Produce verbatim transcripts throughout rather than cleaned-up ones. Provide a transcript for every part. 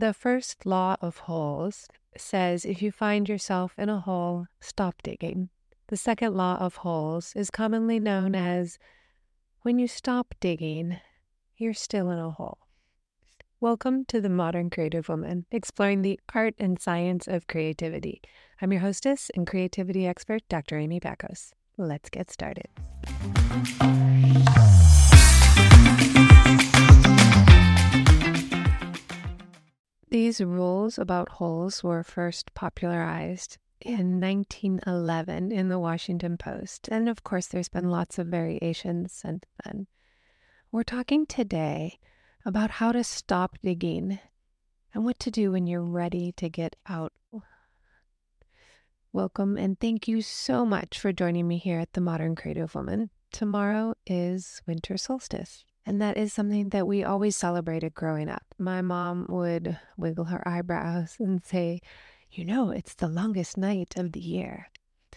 The first law of holes says if you find yourself in a hole, stop digging. The second law of holes is commonly known as when you stop digging, you're still in a hole. Welcome to The Modern Creative Woman, exploring the art and science of creativity. I'm your hostess and creativity expert, Doctor Amy Bacos. Let's get started. These rules about holes were first popularized in nineteen eleven in the Washington Post. And of course, there's been lots of variations since then. We're talking today about how to stop digging and what to do when you're ready to get out. Welcome and thank you so much for joining me here at The Modern Creative Woman. Tomorrow is winter solstice, and that is something that we always celebrated growing up. My mom would wiggle her eyebrows and say, you know, it's the longest night of the year.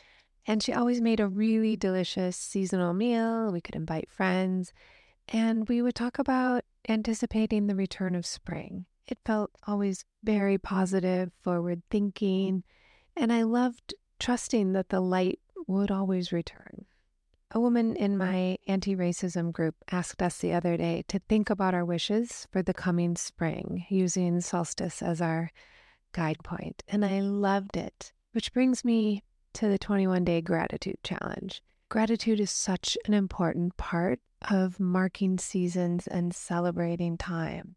And she always made a really delicious seasonal meal. We could invite friends, and we would talk about anticipating the return of spring. It felt always very positive, forward thinking, and I loved trusting that the light would always return. A woman in my anti-racism group asked us the other day to think about our wishes for the coming spring, using solstice as our guide point, and I loved it. Which brings me to the twenty-one day gratitude challenge. Gratitude is such an important part of marking seasons and celebrating time.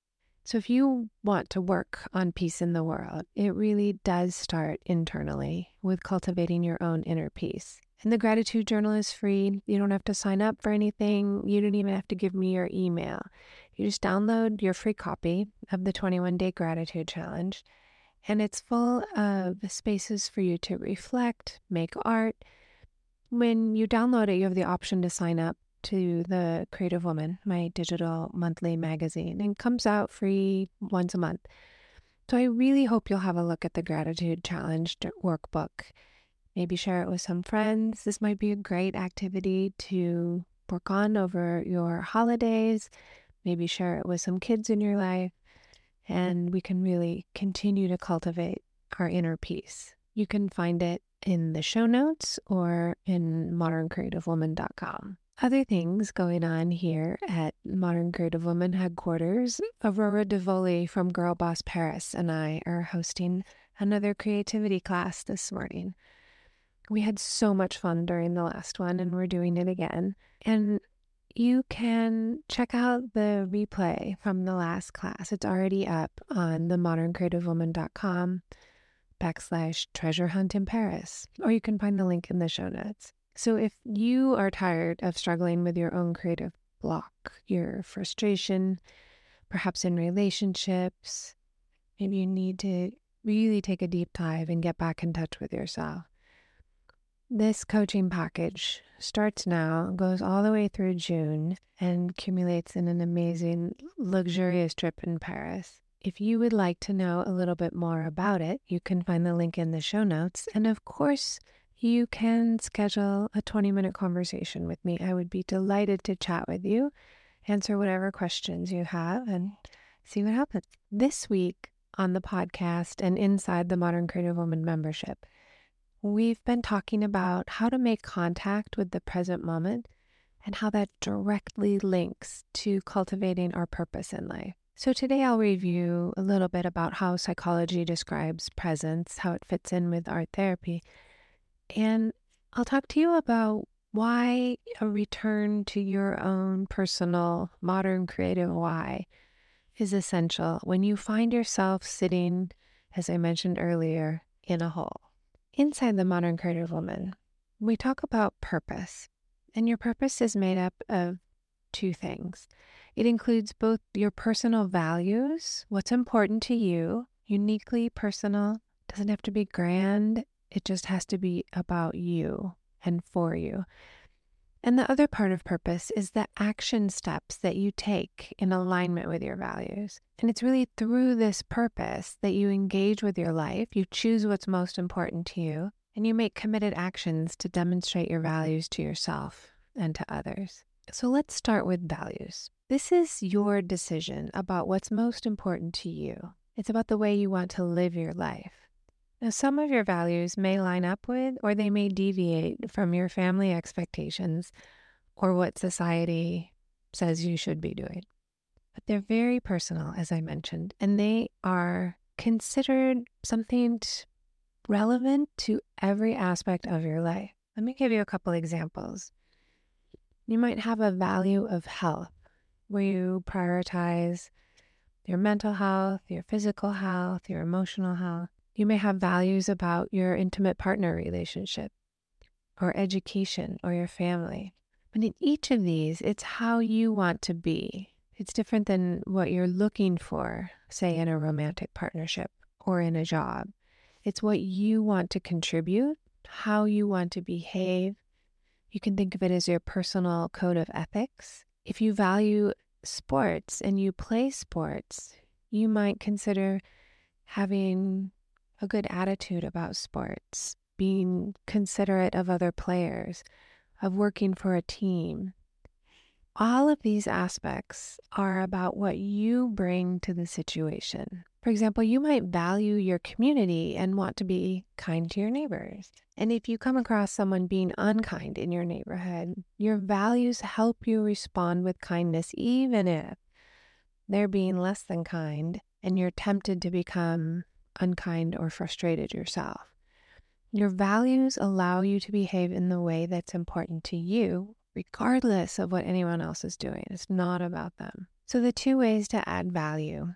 So if you want to work on peace in the world, it really does start internally with cultivating your own inner peace. And the gratitude journal is free. You don't have to sign up for anything. You don't even have to give me your email. You just download your free copy of the twenty-one day gratitude challenge. And it's full of spaces for you to reflect, make art. When you download it, you have the option to sign up to the Creative Woman, my digital monthly magazine, and it comes out free once a month. So I really hope you'll have a look at the Gratitude Challenge workbook. Maybe share it with some friends. This might be a great activity to work on over your holidays. Maybe share it with some kids in your life, and we can really continue to cultivate our inner peace. You can find it in the show notes or in modern creative woman dot com. Other things going on here at Modern Creative Woman headquarters, Aurora Devoli from Girl Boss Paris and I are hosting another creativity class this morning. We had so much fun during the last one, and we're doing it again. And you can check out the replay from the last class. It's already up on the modern creative woman dot com backslash treasure hunt in Paris, or you can find the link in the show notes. So if you are tired of struggling with your own creative block, your frustration, perhaps in relationships, maybe you need to really take a deep dive and get back in touch with yourself. This coaching package starts now, goes all the way through June, and accumulates in an amazing, luxurious trip in Paris. If you would like to know a little bit more about it, you can find the link in the show notes. And of course, you can schedule a twenty minute conversation with me. I would be delighted to chat with you, answer whatever questions you have, and see what happens. This week on the podcast and inside the Modern Creative Woman membership, we've been talking about how to make contact with the present moment and how that directly links to cultivating our purpose in life. So today I'll review a little bit about how psychology describes presence, how it fits in with art therapy, and I'll talk to you about why a return to your own personal modern creative why is essential when you find yourself sitting, as I mentioned earlier, in a hole. Inside the Modern Creative Woman, we talk about purpose, and your purpose is made up of two things. It includes both your personal values, what's important to you, uniquely personal, doesn't have to be grand, it just has to be about you and for you. And the other part of purpose is the action steps that you take in alignment with your values. And it's really through this purpose that you engage with your life, you choose what's most important to you, and you make committed actions to demonstrate your values to yourself and to others. So let's start with values. This is your decision about what's most important to you. It's about the way you want to live your life. Now, some of your values may line up with, or they may deviate from your family expectations or what society says you should be doing. But they're very personal, as I mentioned, and they are considered something t- relevant to every aspect of your life. Let me give you a couple examples. You might have a value of health where you prioritize your mental health, your physical health, your emotional health. You may have values about your intimate partner relationship or education or your family. And in each of these, it's how you want to be. It's different than what you're looking for, say, in a romantic partnership or in a job. It's what you want to contribute, how you want to behave. You can think of it as your personal code of ethics. If you value sports and you play sports, you might consider having a good attitude about sports, being considerate of other players, of working for a team. All of these aspects are about what you bring to the situation. For example, you might value your community and want to be kind to your neighbors. And if you come across someone being unkind in your neighborhood, your values help you respond with kindness, even if they're being less than kind and you're tempted to become unkind or frustrated yourself. Your values allow you to behave in the way that's important to you, regardless of what anyone else is doing. It's not about them. So the two ways to add value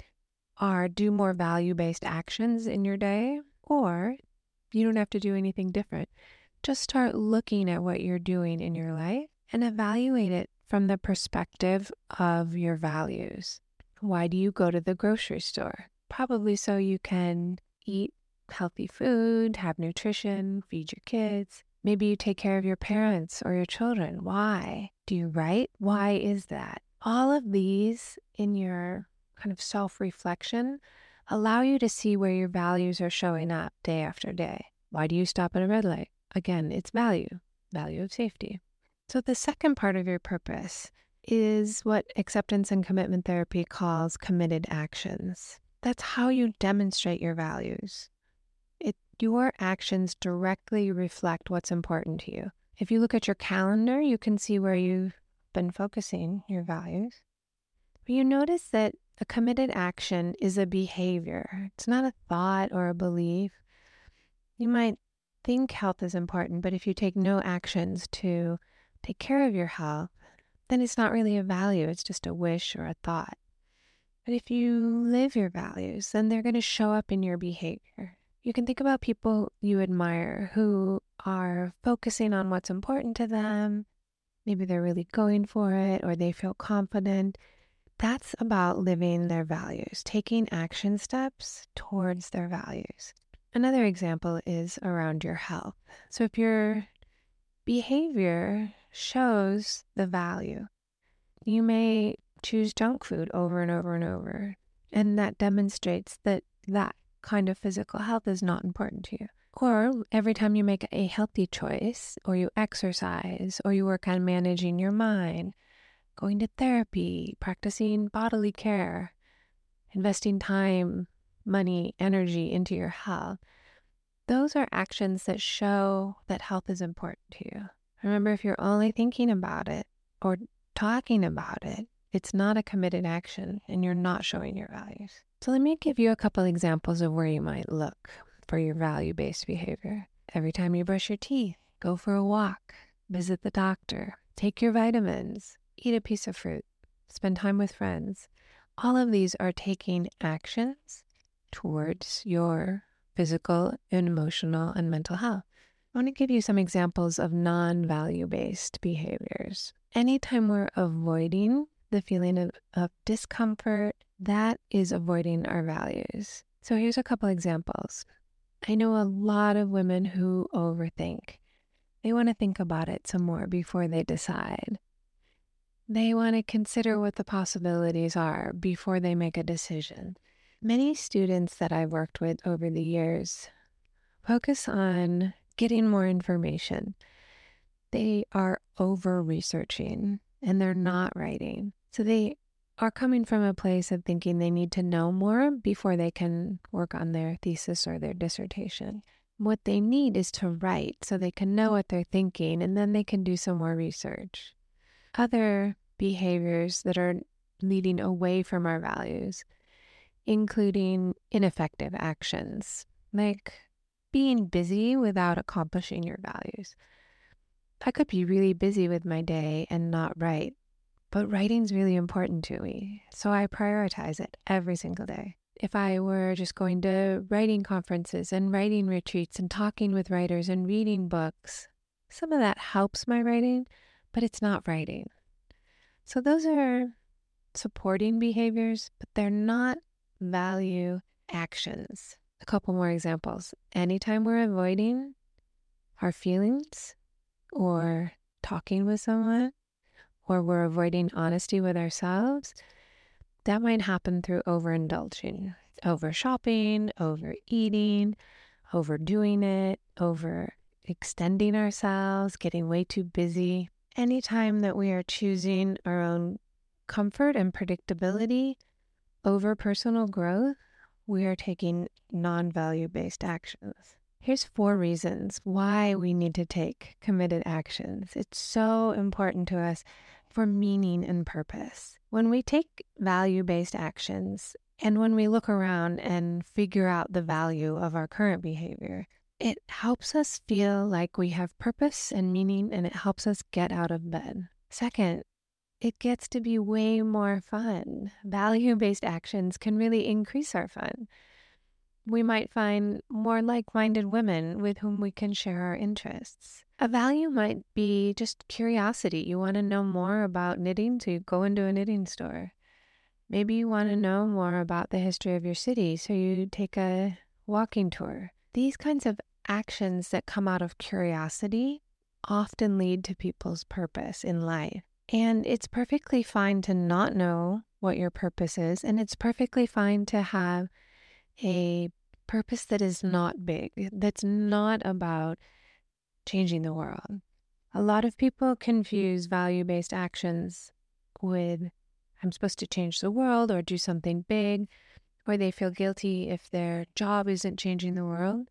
are do more value-based actions in your day, or you don't have to do anything different. Just start looking at what you're doing in your life and evaluate it from the perspective of your values. Why do you go to the grocery store? Probably so you can eat healthy food, have nutrition, feed your kids. Maybe you take care of your parents or your children. Why? Do you write? Why is that? All of these in your kind of self-reflection allow you to see where your values are showing up day after day. Why do you stop at a red light? Again, it's value, value of safety. So the second part of your purpose is what acceptance and commitment therapy calls committed actions. That's how you demonstrate your values. It, your actions directly reflect what's important to you. If you look at your calendar, you can see where you've been focusing your values. But you notice that a committed action is a behavior. It's not a thought or a belief. You might think health is important, but if you take no actions to take care of your health, then it's not really a value. It's just a wish or a thought. But if you live your values, then they're going to show up in your behavior. You can think about people you admire who are focusing on what's important to them. Maybe they're really going for it or they feel confident. That's about living their values, taking action steps towards their values. Another example is around your health. So if your behavior shows the value, you may choose junk food over and over and over, and that demonstrates that that kind of physical health is not important to you. Or every time you make a healthy choice, or you exercise, or you work on managing your mind, going to therapy, practicing bodily care, investing time, money, energy into your health, those are actions that show that health is important to you. Remember, if you're only thinking about it or talking about it, it's not a committed action and you're not showing your values. So let me give you a couple examples of where you might look for your value-based behavior. Every time you brush your teeth, go for a walk, visit the doctor, take your vitamins, eat a piece of fruit, spend time with friends. All of these are taking actions towards your physical, and emotional, and mental health. I want to give you some examples of non-value-based behaviors. Anytime we're avoiding the feeling of, of discomfort, that is avoiding our values. So here's a couple examples. I know a lot of women who overthink. They want to think about it some more before they decide. They want to consider what the possibilities are before they make a decision. Many students that I've worked with over the years focus on getting more information. They are over-researching and they're not writing. So they are coming from a place of thinking they need to know more before they can work on their thesis or their dissertation. What they need is to write so they can know what they're thinking, and then they can do some more research. Other behaviors that are leading away from our values, including ineffective actions, like being busy without accomplishing your values. I could be really busy with my day and not write, but writing's really important to me, so I prioritize it every single day. If I were just going to writing conferences and writing retreats and talking with writers and reading books, some of that helps my writing, but it's not writing. So those are supporting behaviors, but they're not value actions. A couple more examples. Anytime we're avoiding our feelings or talking with someone, or we're avoiding honesty with ourselves, that might happen through overindulging, over shopping, overeating, overdoing it, over extending ourselves, getting way too busy. Anytime that we are choosing our own comfort and predictability over personal growth, we are taking non-value-based actions. Here's four reasons why we need to take committed actions. It's so important to us for meaning and purpose. When we take value-based actions and when we look around and figure out the value of our current behavior, it helps us feel like we have purpose and meaning, and it helps us get out of bed. Second, it gets to be way more fun. Value-based actions can really increase our fun. We might find more like-minded women with whom we can share our interests. A value might be just curiosity. You want to know more about knitting, so you go into a knitting store. Maybe you want to know more about the history of your city, so you take a walking tour. These kinds of actions that come out of curiosity often lead to people's purpose in life. And it's perfectly fine to not know what your purpose is, and it's perfectly fine to have a purpose that is not big, that's not about changing the world. A lot of people confuse value-based actions with, I'm supposed to change the world or do something big, or they feel guilty if their job isn't changing the world.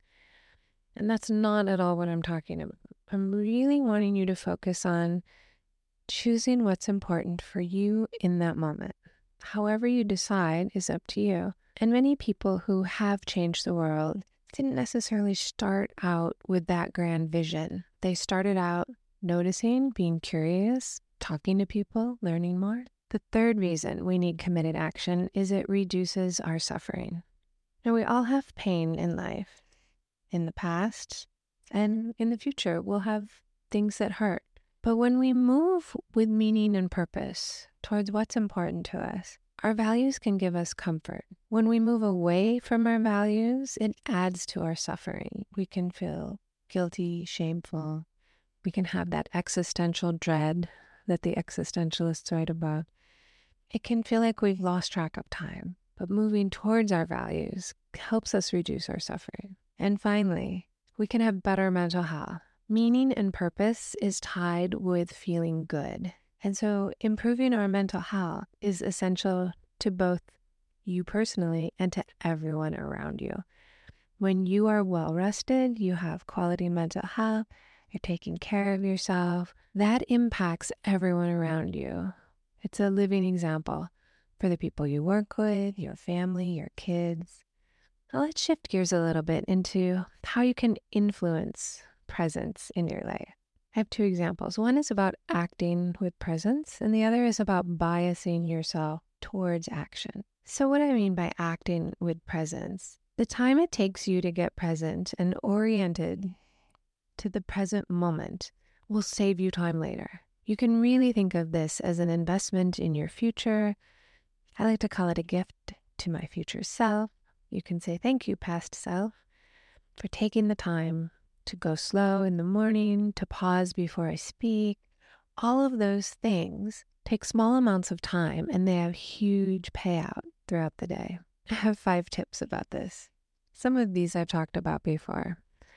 And that's not at all what I'm talking about. I'm really wanting you to focus on choosing what's important for you in that moment. However you decide is up to you. And many people who have changed the world didn't necessarily start out with that grand vision. They started out noticing, being curious, talking to people, learning more. The third reason we need committed action is it reduces our suffering. Now, we all have pain in life. In the past and in the future, we'll have things that hurt. But when we move with meaning and purpose towards what's important to us, our values can give us comfort. When we move away from our values, it adds to our suffering. We can feel guilty, shameful. We can have that existential dread that the existentialists write about. It can feel like we've lost track of time, but moving towards our values helps us reduce our suffering. And finally, we can have better mental health. Meaning and purpose is tied with feeling good. And so improving our mental health is essential to both you personally and to everyone around you. When you are well rested, you have quality mental health, you're taking care of yourself, that impacts everyone around you. It's a living example for the people you work with, your family, your kids. Now let's shift gears a little bit into how you can influence presence in your life. I have two examples. One is about acting with presence, and the other is about biasing yourself towards action. So what I mean by acting with presence, the time it takes you to get present and oriented to the present moment will save you time later. You can really think of this as an investment in your future. I like to call it a gift to my future self. You can say, thank you, past self, for taking the time to go slow in the morning, to pause before I speak. All of those things take small amounts of time, and they have huge payout throughout the day. I have five tips about this. Some of these I've talked about before.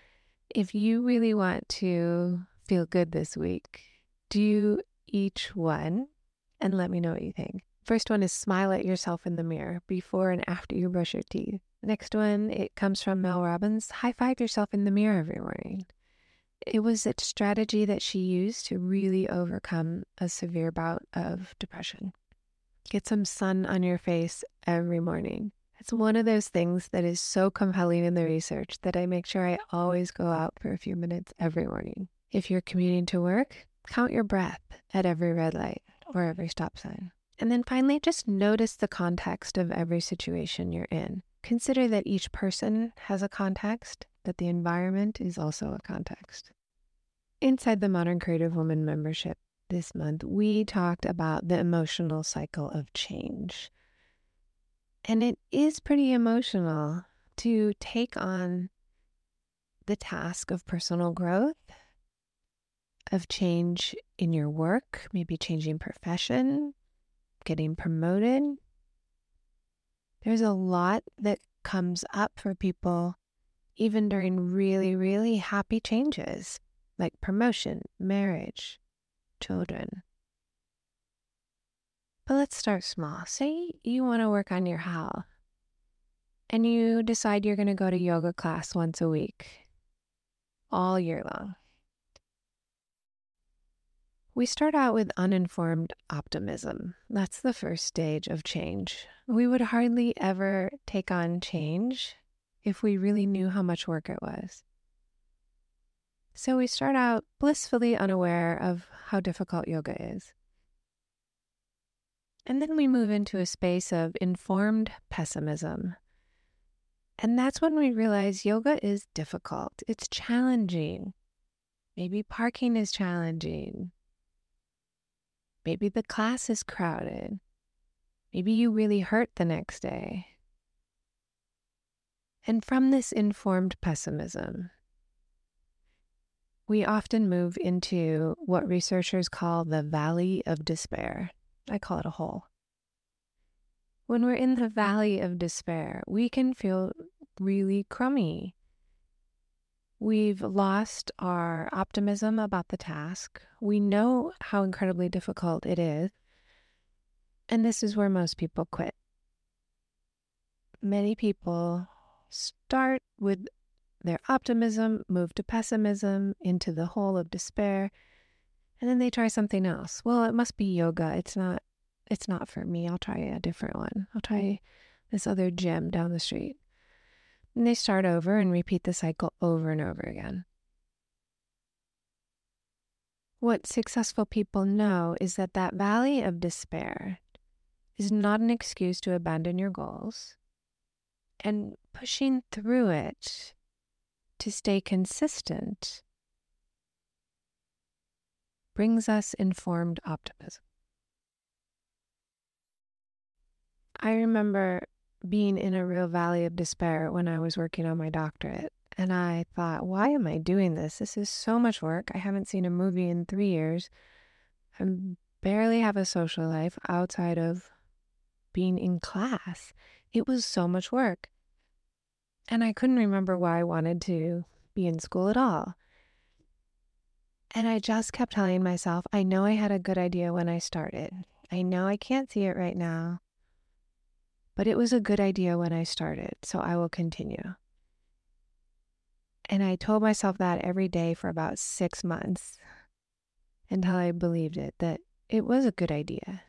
If you really want to feel good this week, do each one and let me know what you think. First one is smile at yourself in the mirror before and after you brush your teeth. Next one, it comes from Mel Robbins. High five yourself in the mirror every morning. It was a strategy that she used to really overcome a severe bout of depression. Get some sun on your face every morning. It's one of those things that is so compelling in the research that I make sure I always go out for a few minutes every morning. If you're commuting to work, count your breath at every red light or every stop sign. And then finally, just notice the context of every situation you're in. Consider that each person has a context, that the environment is also a context. Inside the Modern Creative Woman membership this month, we talked about the emotional cycle of change. And it is pretty emotional to take on the task of personal growth, of change in your work, maybe changing profession, getting promoted. There's a lot that comes up for people even during really, really happy changes, like promotion, marriage, children. But let's start small. Say you want to work on your health and you decide you're going to go to yoga class once a week, all year long. We start out with uninformed optimism. That's the first stage of change. We would hardly ever take on change if we really knew how much work it was. So we start out blissfully unaware of how difficult yoga is. And then we move into a space of informed pessimism. And that's when we realize yoga is difficult. It's challenging. Maybe parking is challenging. Maybe the class is crowded. Maybe you really hurt the next day. And from this informed pessimism, we often move into what researchers call the valley of despair. I call it a hole. When we're in the valley of despair, we can feel really crummy. We've lost our optimism about the task. We know how incredibly difficult it is. And this is where most people quit. Many people start with their optimism, move to pessimism, into the hole of despair, and then they try something else. Well, it must be yoga. It's not, it's not for me. I'll try a different one. I'll try this other gym down the street. And they start over and repeat the cycle over and over again. What successful people know is that that valley of despair is not an excuse to abandon your goals, and pushing through it to stay consistent brings us informed optimism. I remember being in a real valley of despair when I was working on my doctorate. And I thought, why am I doing this? This is so much work. I haven't seen a movie in three years. I barely have a social life outside of being in class. It was so much work. And I couldn't remember why I wanted to be in school at all. And I just kept telling myself, I know I had a good idea when I started. I know I can't see it right now. But it was a good idea when I started, so I will continue. And I told myself that every day for about six months until I believed it, that it was a good idea.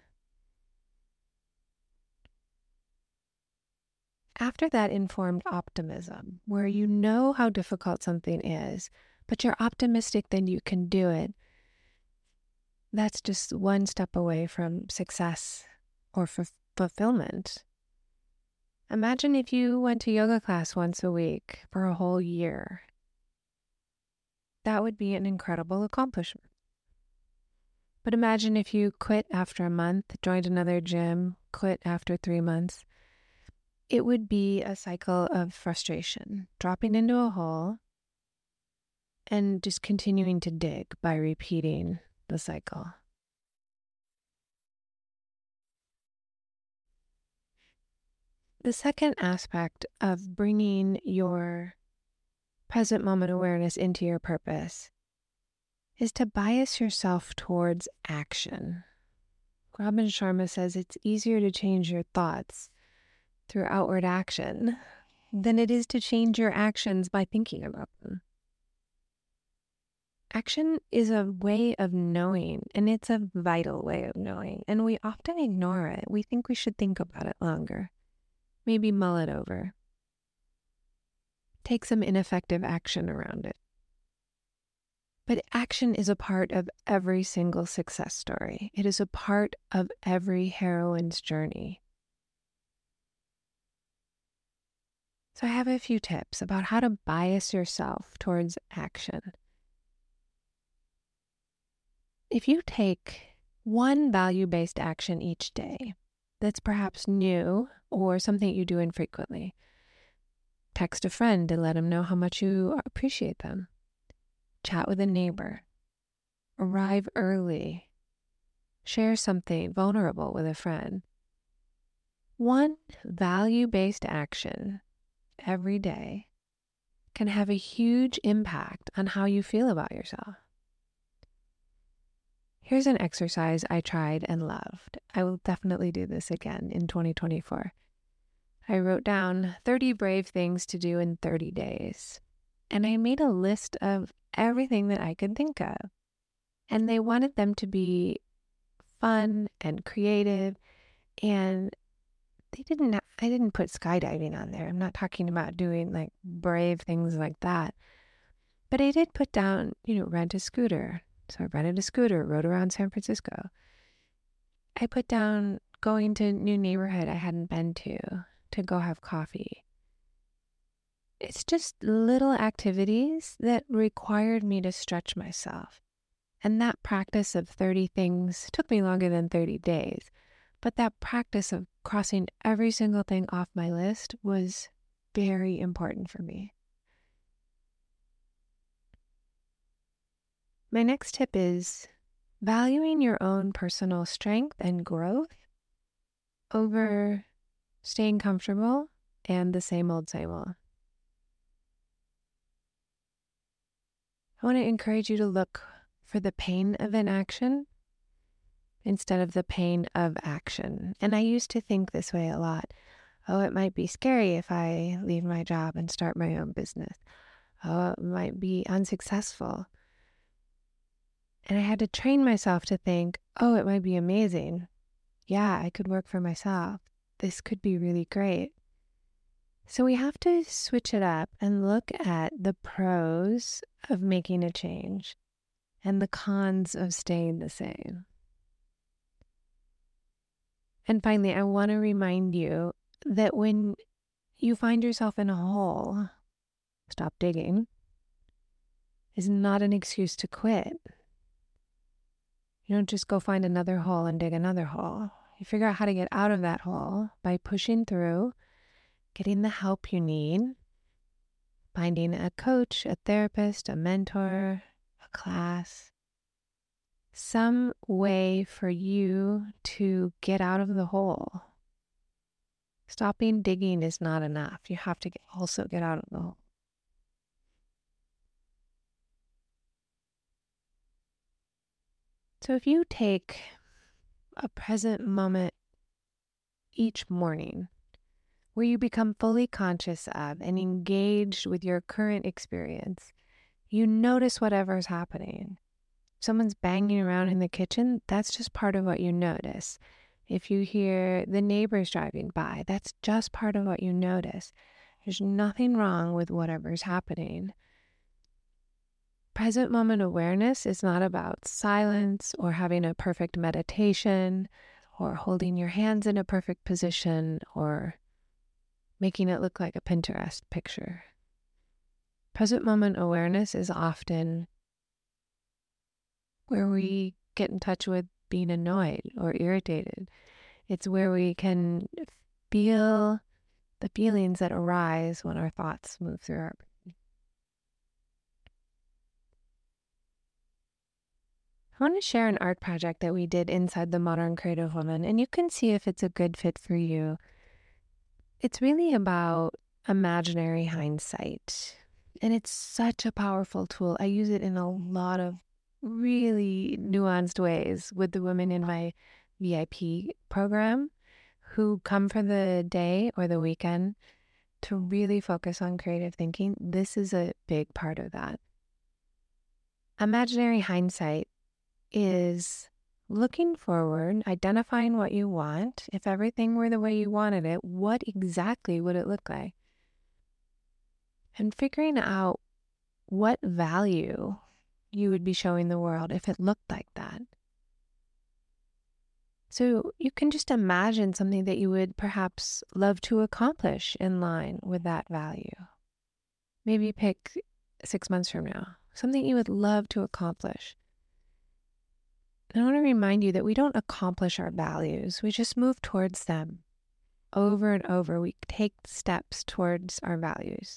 After that informed optimism, where you know how difficult something is, but you're optimistic that you can do it, that's just one step away from success or f- fulfillment. Imagine if you went to yoga class once a week for a whole year. That would be an incredible accomplishment. But imagine if you quit after a month, joined another gym, quit after three months. It would be a cycle of frustration, dropping into a hole and just continuing to dig by repeating the cycle. The second aspect of bringing your present moment awareness into your purpose is to bias yourself towards action. Robin Sharma says it's easier to change your thoughts through outward action than it is to change your actions by thinking about them. Action is a way of knowing, and it's a vital way of knowing, and we often ignore it. We think we should think about it longer, maybe mull it over, take some ineffective action around it. But action is a part of every single success story. It is a part of every heroine's journey. So I have a few tips about how to bias yourself towards action. If you take one value-based action each day that's perhaps new or something you do infrequently, text a friend to let them know how much you appreciate them. Chat with a neighbor. Arrive early. Share something vulnerable with a friend. One value-based action every day can have a huge impact on how you feel about yourself. Here's an exercise I tried and loved. I will definitely do this again in twenty twenty-four. I wrote down thirty brave things to do in thirty days. And I made a list of everything that I could think of. And they wanted them to be fun and creative. And they didn't, I didn't put skydiving on there. I'm not talking about doing like brave things like that. But I did put down, you know, rent a scooter. So I rented a scooter, rode around San Francisco. I put down going to a new neighborhood I hadn't been to, to go have coffee. It's just little activities that required me to stretch myself. And that practice of thirty things took me longer than thirty days. But that practice of crossing every single thing off my list was very important for me. My next tip is valuing your own personal strength and growth over staying comfortable and the same old, same old. I want to encourage you to look for the pain of inaction instead of the pain of action. And I used to think this way a lot. Oh, it might be scary if I leave my job and start my own business. Oh, it might be unsuccessful. And I had to train myself to think, oh, it might be amazing. Yeah, I could work for myself. This could be really great. So we have to switch it up and look at the pros of making a change and the cons of staying the same. And finally, I want to remind you that when you find yourself in a hole, stop digging is not an excuse to quit. You don't just go find another hole and dig another hole. You figure out how to get out of that hole by pushing through, getting the help you need, finding a coach, a therapist, a mentor, a class, some way for you to get out of the hole. Stopping digging is not enough. You have to get, also get out of the hole. So if you take a present moment each morning where you become fully conscious of and engaged with your current experience, you notice whatever's happening. If someone's banging around in the kitchen, that's just part of what you notice. If you hear the neighbors driving by, that's just part of what you notice. There's nothing wrong with whatever's happening. Present moment awareness is not about silence or having a perfect meditation or holding your hands in a perfect position or making it look like a Pinterest picture. Present moment awareness is often where we get in touch with being annoyed or irritated. It's where we can feel the feelings that arise when our thoughts move through our brain. I want to share an art project that we did inside the Modern Creative Woman, and you can see if it's a good fit for you. It's really about imaginary hindsight, and it's such a powerful tool. I use it in a lot of really nuanced ways with the women in my V I P program who come for the day or the weekend to really focus on creative thinking. This is a big part of that. Imaginary hindsight is looking forward, identifying what you want. If everything were the way you wanted it, what exactly would it look like? And figuring out what value you would be showing the world if it looked like that. So you can just imagine something that you would perhaps love to accomplish in line with that value. Maybe pick six months from now, something you would love to accomplish. And I want to remind you that we don't accomplish our values. We just move towards them over and over. We take steps towards our values.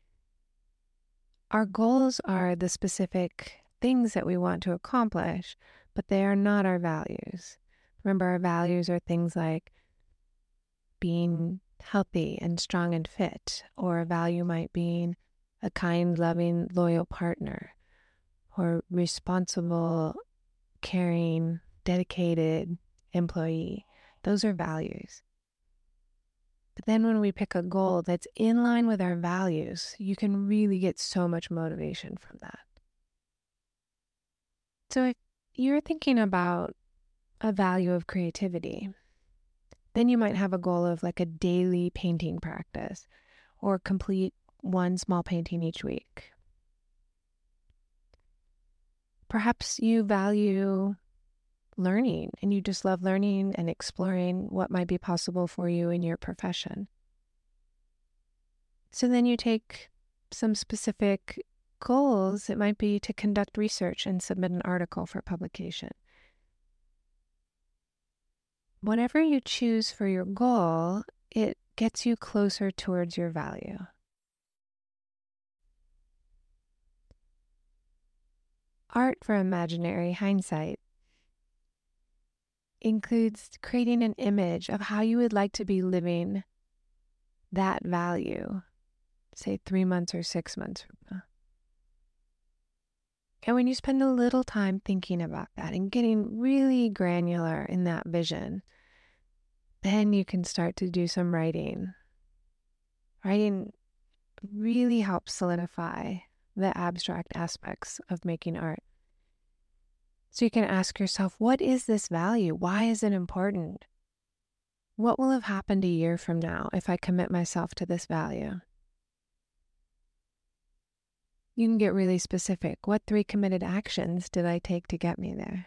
Our goals are the specific things that we want to accomplish, but they are not our values. Remember, our values are things like being healthy and strong and fit, or a value might be a kind, loving, loyal partner, or responsible, caring, dedicated employee. Those are values. But then when we pick a goal that's in line with our values, you can really get so much motivation from that. So if you're thinking about a value of creativity, then you might have a goal of like a daily painting practice or complete one small painting each week. Perhaps you value learning and you just love learning and exploring what might be possible for you in your profession. So then you take some specific goals. It might be to conduct research and submit an article for publication. Whatever you choose for your goal, it gets you closer towards your value. Art for imaginary hindsight includes creating an image of how you would like to be living that value, say three months or six months from now. And when you spend a little time thinking about that and getting really granular in that vision, then you can start to do some writing. Writing really helps solidify the abstract aspects of making art. So you can ask yourself, what is this value? Why is it important? What will have happened a year from now if I commit myself to this value? You can get really specific. What three committed actions did I take to get me there?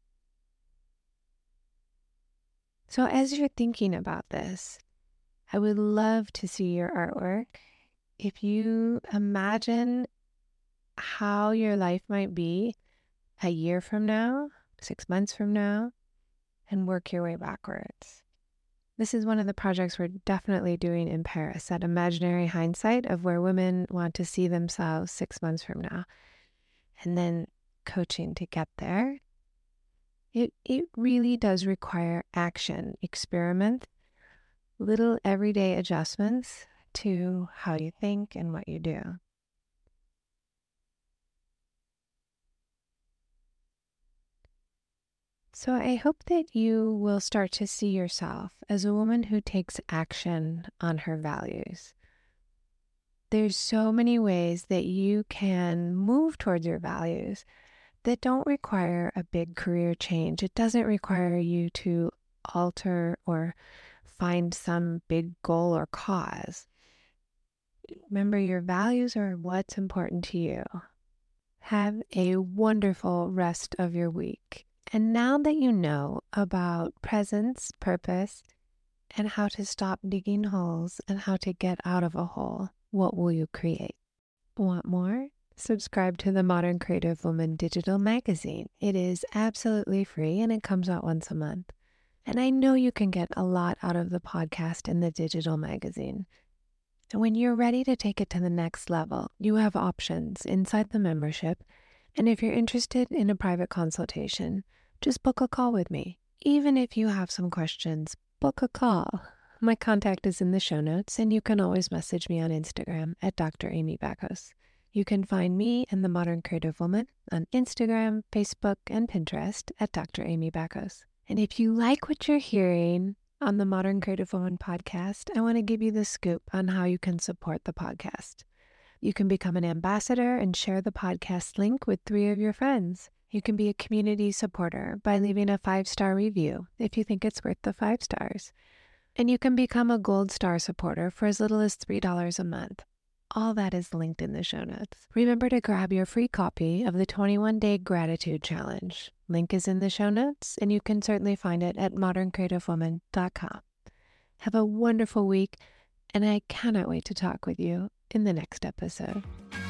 So as you're thinking about this, I would love to see your artwork. If you imagine how your life might be a year from now, six months from now, and work your way backwards. This is one of the projects we're definitely doing in Paris, that imaginary hindsight of where women want to see themselves six months from now, and then coaching to get there. It, it really does require action, experiment, little everyday adjustments to how you think and what you do. So I hope that you will start to see yourself as a woman who takes action on her values. There's so many ways that you can move towards your values that don't require a big career change. It doesn't require you to alter or find some big goal or cause. Remember, your values are what's important to you. Have a wonderful rest of your week. And now that you know about presence, purpose, and how to stop digging holes and how to get out of a hole, what will you create? Want more? Subscribe to the Modern Creative Woman digital magazine. It is absolutely free and it comes out once a month. And I know you can get a lot out of the podcast and the digital magazine. And when you're ready to take it to the next level, you have options inside the membership. And if you're interested in a private consultation, just book a call with me. Even if you have some questions, book a call. My contact is in the show notes, and you can always message me on Instagram at Doctor Amy Backos. You can find me and the Modern Creative Woman on Instagram, Facebook, and Pinterest at Doctor Amy Backos. And if you like what you're hearing on the Modern Creative Woman podcast, I want to give you the scoop on how you can support the podcast. You can become an ambassador and share the podcast link with three of your friends. You can be a community supporter by leaving a five-star review if you think it's worth the five stars. And you can become a gold star supporter for as little as three dollars a month. All that is linked in the show notes. Remember to grab your free copy of the twenty-one day Gratitude Challenge. Link is in the show notes, and you can certainly find it at modern creative woman dot com. Have a wonderful week, and I cannot wait to talk with you in the next episode.